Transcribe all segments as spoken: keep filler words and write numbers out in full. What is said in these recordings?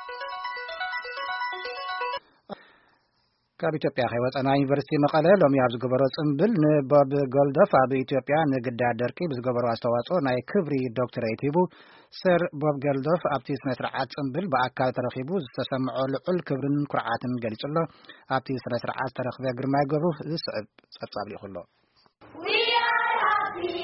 ካብ ኢትዮጵያ ከይወፀና ዩኒቨርሲቲ መቀለ ሎሚ ኣብ ዝገበሮ ጽምብል ንቦብ ጎልዶፍ ኣብ ኢትዮጵያ ንግዳድ ደርቂ ብዝገበሮ ኣስተዋጽኦ ናይ ክብሪ ዶክተሬት ሂቡ ሰር ቦብ ጎልዶፍ ኣብቲ ስነ ስርዓት ጽምብል ብኣካል ተረኺቡ ዝተሰምዖ ልዑል ክብርን ኩርዓትን ገሊጹሎ ኣብቲ ስነ ስርዓት ተረኽበ ግርማይ ገብሩ ዝስዕብ ጸብጻብ ሊኹሎ We are happy.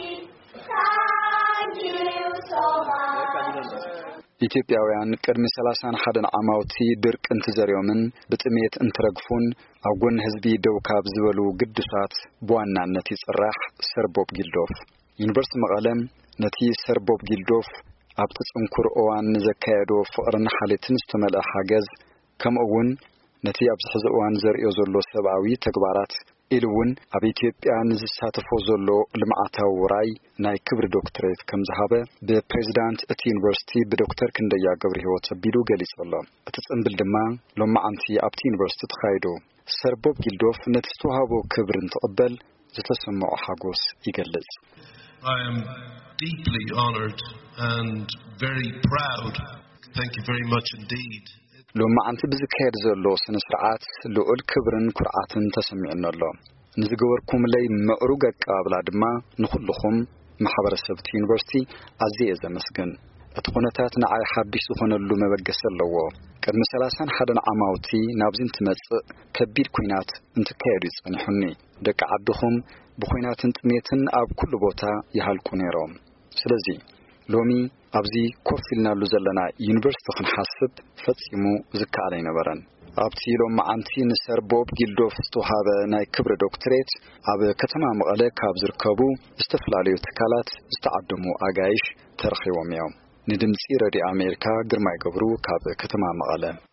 Thank you so much. ኢትዮጵያውያን ቅድሚ ሰላሳ ወሓደ ዓመት ድርቅ እንትዘርዮምን ብጥሜት እንትረግፉን ኣብ ጎን ህዝቢ ደው ካብ ዝበሉ ግድሳት በዋናነት ይጽራሕ ሰር ቦብ ጎልዶፍ ዩኒቨርሲቲ መቀለ ነቲ ሰር ቦብ ጎልዶፍ ኣብ ተጽንኩር እዋን ዘካየዶ ፍቅርን ሓልዮትን ዝተመልአ ሓገዝ ከምኡውን ነቲ ኣብ ዝሕዚ እዋን ዘርእዮ ዘሎ ሰብኣዊ ተግባራት ኢሉውን ኣብ ኢትዮጵያ ንዝሳተፎ ዘሎ ልምዓታዊ ውራይ ናይ ክብሪ ዶክተሬት ከም ዝሃበ ብፕሬዝዳንት እቲ ዩኒቨርሲቲ ብዶክተር ክንደያ ገብረ ሕይወት ኣቢሉ ገሊጹሎ እቲ ጽምብል ድማ ሎማዓንቲ ኣብቲ ዩኒቨርሲቲ ተኻይዱ ሰር ቦብ ጎልዶፍ ነቲ ዝተዋህቦ ክብሪ እንትቕበል ዝተሰምዖ ሓጎስ ይገልጽ I am deeply honored and very proud. Thank you very much indeed. ሎማዓንቲ ብዝካየድ ዘሎ ስነ ስርዓት ልዑል ክብርን ኩርዓትን ተሰሚዕና ኣሎ ንዝገበርኩም ለይ ምዕሩግ ኣቀባብላ ድማ ንኹልኹም ማሕበረሰብ እቲ ዩኒቨርሲቲ ኣዝየ ዘመስግን እቲ ኩነታት ንዓይ ሓድሽ ዝኾነሉ መበገሲ ኣለዎ ቅድሚ ሰላሳ ወሓደ ዓመት ናብዚ እንትመጽእ ከቢድ ኩናት እንትካየድ ይጸኒሑኒ ደቂ ዓድኹም ብኩናትን ጥሜትን ኣብ ኩሉ ቦታ ይሃልቁ ነይሮም ስለዚ ሎሚ ኣብዚ ኮፍ ኢልናሉ ዘለና ዩኒቨርሲቲ ክንሓስብ ፈጺሙ ዝከኣለ ይነበረን ኣብቲ ሎማዓንቲ ንሰር ቦብ ጎልዶፍ ዝተዋህበ ናይ ክብሪ ዶክተሬት ኣብ ከተማ መቀለ ካብ ዝርከቡ ዝተፈላለዩ ትካላት ዝተዓደሙ ኣጋይሽ ተረኺቦም እዮም ንድምፂ ሬድዮ ኣሜሪካ ግርማይ ገብሩ ካብ ከተማ መቀለ